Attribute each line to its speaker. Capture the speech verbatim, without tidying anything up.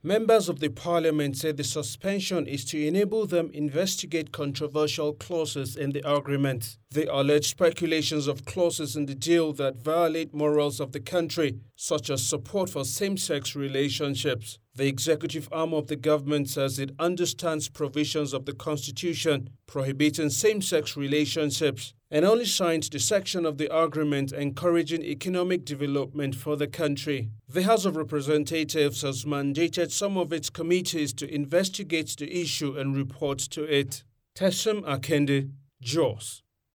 Speaker 1: Members of the parliament said the suspension is to enable them investigate controversial clauses in the agreement. They allege speculations of clauses in the deal that violate morals of the country, such as support for same-sex relationships. The executive arm of the government says it understands provisions of the Constitution prohibiting same-sex relationships and only signed the section of the agreement encouraging economic development for the country. The House of Representatives has mandated some of its committees to investigate the issue and report to it. Tessim Akende, Jos.